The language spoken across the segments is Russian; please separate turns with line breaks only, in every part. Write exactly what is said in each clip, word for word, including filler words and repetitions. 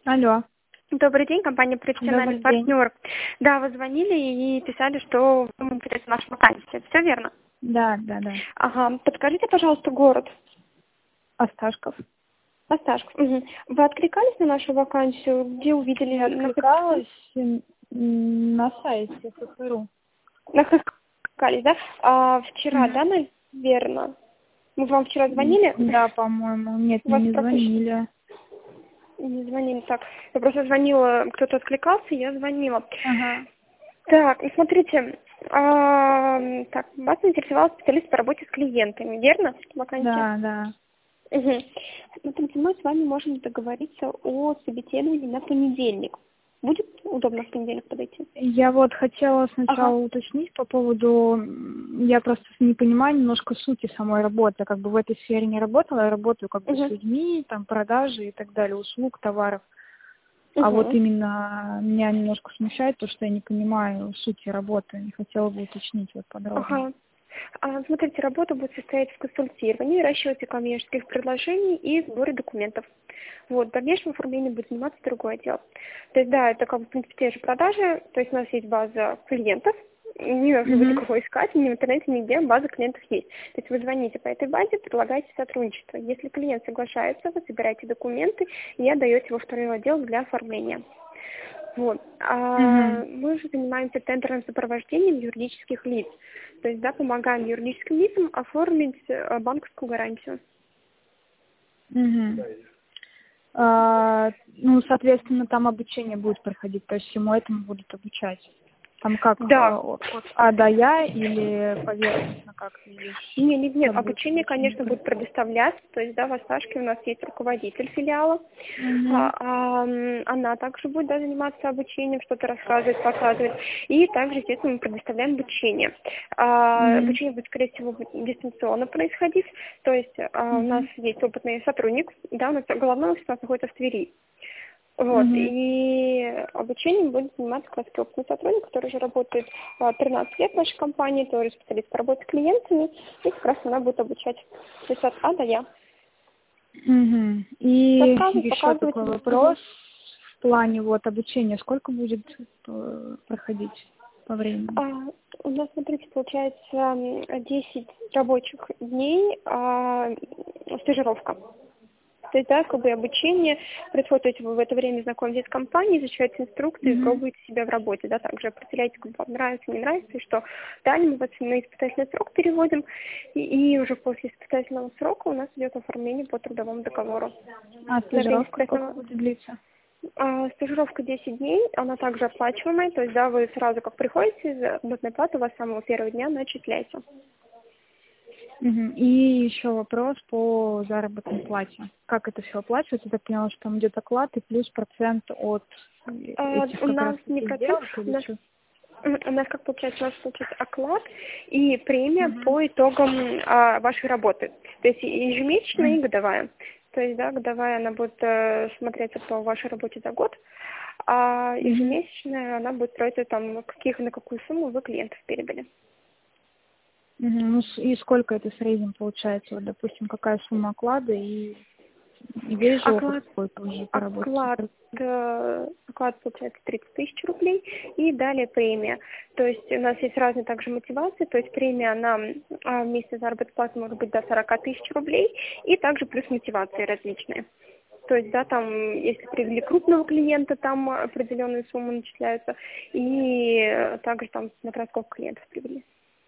Алло.
Добрый день, компания «Профессиональный
Добрый день.
партнер». Да, вы звонили и писали, что вам интересна наша вакансия. Все верно?
Да, да, да.
Ага. Подскажите, пожалуйста, город.
Осташков.
Осташков. Угу. Вы откликались на нашу вакансию? Где увидели?
Я
На
откликалась м, на сайте ХХРУ.
Откликались, да? А, вчера,
Мгм.
да, наверное? Мы вам вчера
М,
звонили?
Да, по-моему. Нет,
У вас
мне не
просто еще
звонили.
не звонили. Так, я просто звонила, кто-то откликался, я звонила.
Ага.
Так, ну смотрите, а, так, вас интересовал специалист по работе с клиентами, верно? Вакансия.
Да, да.
Угу. Смотрите, мы с вами можем договориться о собеседовании на понедельник. Будет удобно в понедельник подойти?
Я вот хотела
Ага.
сначала уточнить по поводу, м, я просто не понимаю немножко сути самой работы. Как бы в этой сфере не работала, я работаю как бы с
Угу.
людьми, там продажи и так далее, услуг, товаров. А вот
Угу.
именно меня немножко смущает то, что я не понимаю сути работы. Не хотела бы уточнить вот подробнее.
Ага. А, смотрите, работа будет состоять в консультировании, расчете коммерческих предложений и сборе документов. Вот, дальнейшим оформлением будет заниматься другой отдел. То есть, да, это как бы, в принципе, те же продажи, то есть у нас есть база клиентов, не нужно будет
Угу.
никакого искать, ни в интернете, нигде база клиентов есть. То есть вы звоните по этой базе, предлагаете сотрудничество. Если клиент соглашается, вы собираете документы и отдаете во второй отдел для оформления. Вот.
Угу.
А мы же занимаемся тендерным сопровождением юридических лиц. То есть, да, помогаем юридическим лицам оформить э, банковскую гарантию.
Угу. А, ну, соответственно, там обучение будет проходить, то есть всему этому будут обучать. Там как,
Да.
а, от А до Я или поверхностно как видишь,
Нет, нет, нет,
как будет
обучение,
обучение
конечно, будет
происходить?
предоставляться. То есть, да, в Осташке у нас есть руководитель филиала.
Угу.
А, а, м, она также будет, да, заниматься обучением, что-то рассказывать, показывать. И также, естественно, мы предоставляем обучение. А,
Угу.
обучение будет, скорее всего, будет дистанционно происходить. То есть а, у нас
Угу.
есть опытный сотрудник, да, у нас головной офис у нас находится в Твери. Вот,
Угу.
и обучением будет заниматься как раз опытный сотрудник, который уже работает а, тринадцать лет в нашей компании, тоже специалист по работе с клиентами, и как раз она будет обучать, то есть от А до Я.
Угу. И
Рассказывать,
еще
показывать.
такой
Мгм.
вопрос в плане вот обучения. Сколько будет э, проходить по времени?
А, у нас, смотрите, получается м, десять рабочих дней а, стажировка. То есть, да, как бы обучение происходит, то есть вы в это время знакомитесь с компанией, изучаете инструкции,
Угу.
пробуете себя в работе, да, также определяете, как бы вам нравится, не нравится, и что далее мы вас на испытательный срок переводим, и, и уже после испытательного срока у нас идет оформление по трудовому договору.
А
На время
стажировка сколько
испытательного
будет длиться?
а, стажировка десять дней, она также оплачиваемая, то есть, да, вы сразу как приходите, заработная плата у вас с самого первого дня начисляется.
Мгм. И еще вопрос по заработной плате. Как это все оплачивается? Я так поняла, что там идет оклад и плюс процент от э,
А,
этих
у
как раз
нас не
таки
процент,
сделок
у
или
нас
что?
М, У нас, как получается, у нас получается оклад и премия
Мгм.
по итогам а, вашей работы. То есть и ежемесячная и
Мгм.
годовая. То есть, да, годовая она будет э, смотреться по вашей работе за год, а
Мгм.
ежемесячная она будет строиться там, каких, на какую сумму вы клиентов передали.
Мгм. Ну, с- и сколько это в среднем получается? Вот, допустим, какая сумма оклада и, и весь же опыт
Оклад,
какой-то уже по работе с
оклад,
сотрудниками?
э, оклад получается тридцать тысяч рублей и далее премия. То есть у нас есть разные также мотивации, то есть премия она а, вместе с заработной платой может быть до сорок тысяч рублей и также плюс мотивации различные. То есть, да, там, если привели крупного клиента, там определенные суммы начисляются, и э, также там, смотря сколько клиентов привели.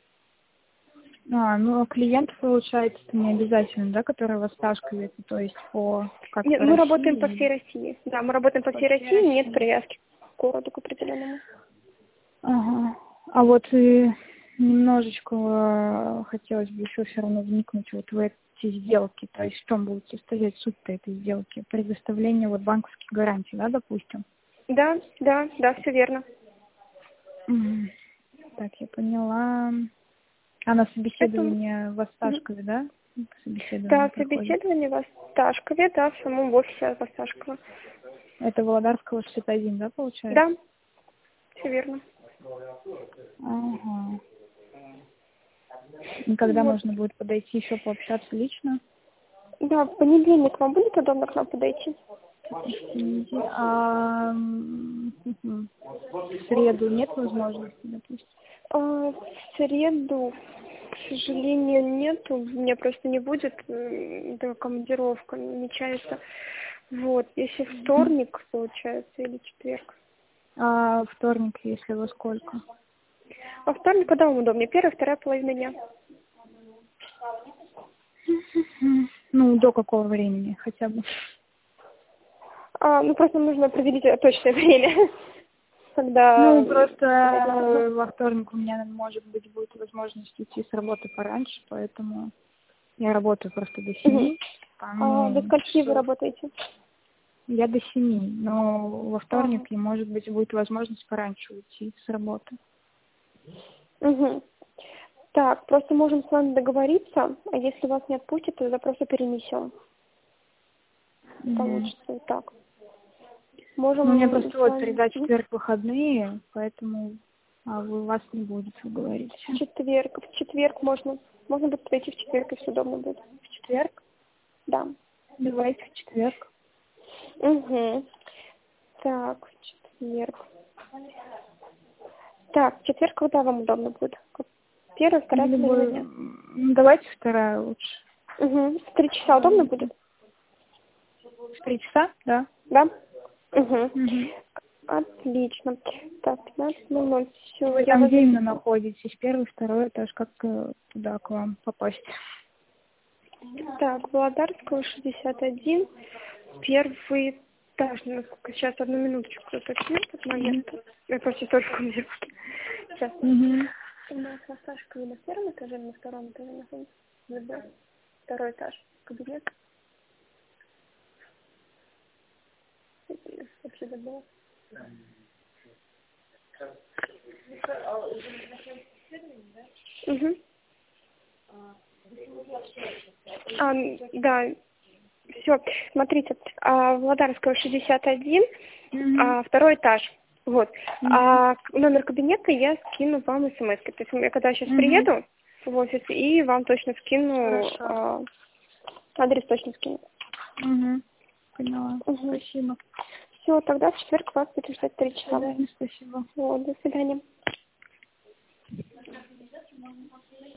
А, ну, а клиентов, получается, это не обязательно, да, которые в Осташкове, это, то есть по, как
Нет,
по
мы работаем по
России,
всей России. Да, мы работаем по
по
всей
всей
России, нет
России.
привязки к городу, к определенному.
Ага. А вот и немножечко э, хотелось бы еще все равно вникнуть вот в эти сделки. То есть в чем будет состоять суть-то этой сделки? Предоставление вот банковских гарантий, да, допустим?
Да, да, да, все верно.
Мгм. Так, я поняла. А на
Это,
собеседование в
мгм.
Осташкове, да? Собеседование
Да,
проходит.
собеседование в Осташкове, да, в самом офисе в Осташково.
Это Володарского шестьдесят один, да, получается?
Да, все верно.
Ага. И когда
Вот.
можно будет подойти еще пообщаться лично?
Да, в понедельник вам будет удобно к нам подойти?
А м, мгм. В среду нет возможности, допустим?
А, в среду, к сожалению, нет. У меня просто не будет. м, Это командировка намечается. Вот. Если вторник, получается, или четверг.
А вторник, если во сколько?
А вторник, когда вам удобнее? Первая, вторая половина дня.
Мгм. Ну, до какого времени хотя бы?
А, ну, просто нужно определить э, точное время. Когда...
Ну, просто э, во вторник у меня, может быть, будет возможность уйти с работы пораньше, поэтому я работаю просто до
Мгм.
семи. А,
А до
ну,
скольки вы
часов.
работаете?
Я до семи, но во вторник,
Ага.
и, может быть, будет возможность пораньше уйти с работы.
Угу. Так, просто можем с вами договориться, а если вас не отпустят, то тогда просто перенесем.
Мгм.
Получится вот так. Можем
Ну, у меня просто
с
вот
вами...
среда,
М?
четверг, выходные, поэтому а вы, вас не будет, вы говорите.
В четверг. В четверг можно. Можно будет пройти в четверг, если удобно будет.
В четверг?
Да.
Давайте в четверг.
Угу. Так, в четверг. Так, в четверг когда вам удобно будет? Первая, вторая
Или
половина
вы...
дня.
м, Давайте вторая лучше.
Угу. В три часа удобно будет?
В три часа, да?
Да? Угу.
Угу.
Отлично. Так, пятнадцать ноль ноль. Все,
Вы
я
там
вас
где именно
записала.
находитесь? Первый, второй этаж, как э, туда к вам попасть?
Так, Володарского, шестьдесят один. Первый этаж. Ну, сколько сейчас, одну минуточку, уточню этот момент. Я просто только в командировке. Сейчас.
Угу.
У нас на Сашкове на первом этаже, на втором этаже находится. Да. Второй этаж. Кабинет. Вообще забыла. Угу. А, да, все, смотрите, а, Владарского шестьдесят один,
Угу.
а, второй этаж. Вот.
Угу.
А к- номер кабинета я скину вам смс. То есть я когда сейчас
Угу.
приеду в офис, и вам точно скину,
Хорошо.
а, адрес точно скину.
Угу. Поняла.
Угу.
Спасибо.
Все, тогда в четверг вас будем ждать в три
До
часа.
свидания, спасибо.
Вот, до свидания.